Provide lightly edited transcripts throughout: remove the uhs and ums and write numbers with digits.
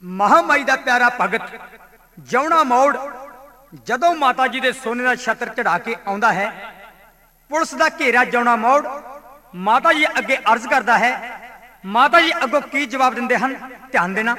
महामाई दा प्यारा भगत जौना मौड़ जदों माता जी दे सोने का छत्र चढ़ा के आउंदा है, पुलिस का घेरा जौना मौड़ माता जी अगे अर्ज करता है। माता जी अगों की जवाब दिंदे हन, ध्यान देना।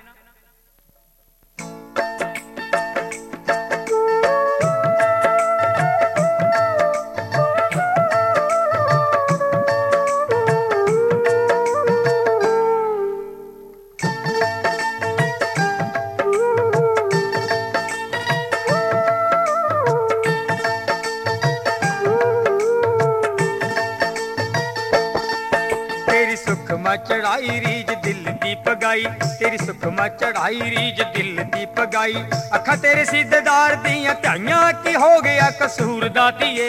चढ़ाई रीज दिल दी पगाई, तेरी सुख मा चढ़ाई रीज दिल दी पगाई। अखा तेरे सीधेदार दियां ध्याइयां की हो गया कसूर दातिए।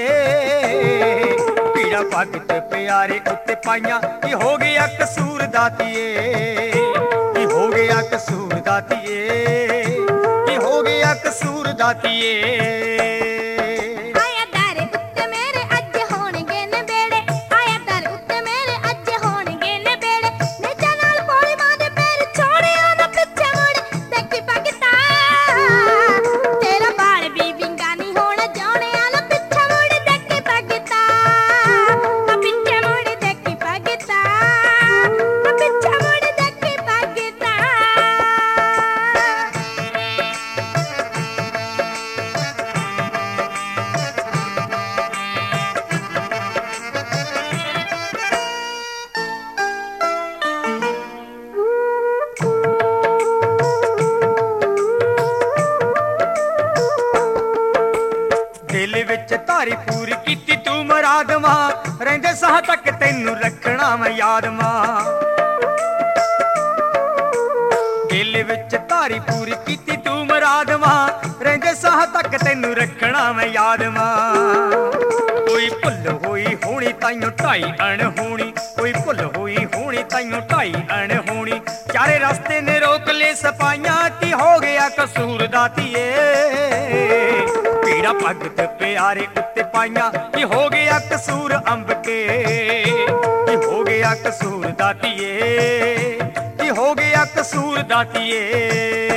पीड़ा भगत प्यारे उत्ते पाइयां की हो गया कसूर दातिए। की हो गया कसूर दातिए, की हो गया कसूर दातिए। तारी पूरी कीती तू मुराद मां, रहिंदे साह तक तैनू रखना मैं याद मां। दिल विच तारी पूरी कीती तू मुराद मां, रहिंदे साह तक तैनू रखना मैं याद मां। कोई भुल होई होनी ताइयों ढाई अणहोनी, कोई भुल होई होनी ताइयों ढाई अणहोनी। चारे रास्ते ने रोक ले सपाइयां की हो गया कसूर दातिए। पीड़ा भगत प्यारे उत्ते पाइयां की हो गया कसूर अंब के। की हो गया कसूर दातिए, की हो गया कसूर दातिए।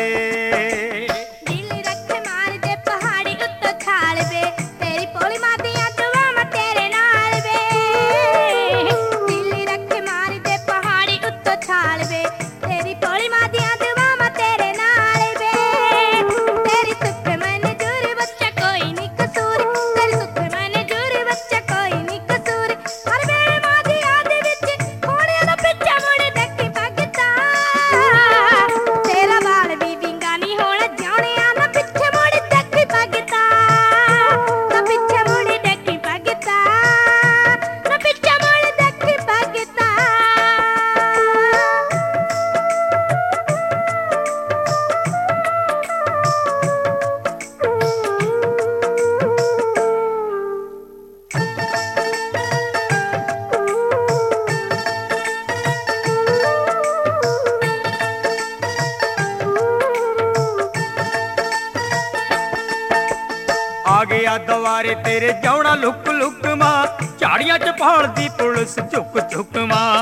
आ गया दवारे तेरे जौना लुक लुक मां, झाड़ियां च भाल दी पुलिस झुक झुक मां।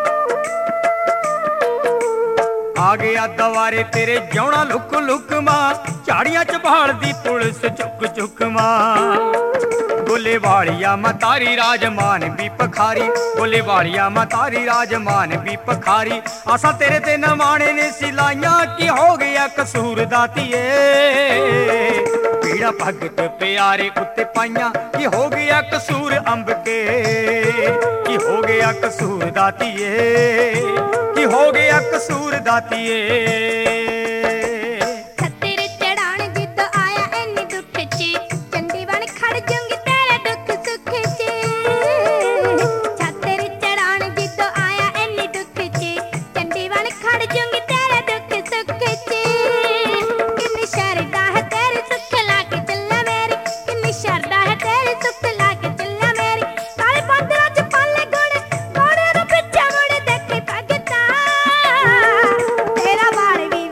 आ गया दवारे तेरे जौना लुक लुक मां, झाड़ियां च भाल दी पुलिस झुक झुक मां। गोले वालिया मां तारी राजमान भी पखारी, गोले वालिया मां तारी राजमान भी पखारी। आसा तेरे ते नवाने ने सिलाइयां की हो गया कसूर दातिए। पीड़ा भगत प्यारे उत्ते पाइयां की हो गया कसूर अंब के। की हो गया कसूर दातिए, की हो गया कसूर दातिए। तेरा बाल भी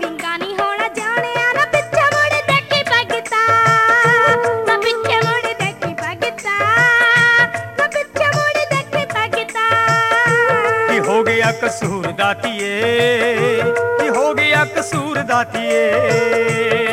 दातिए।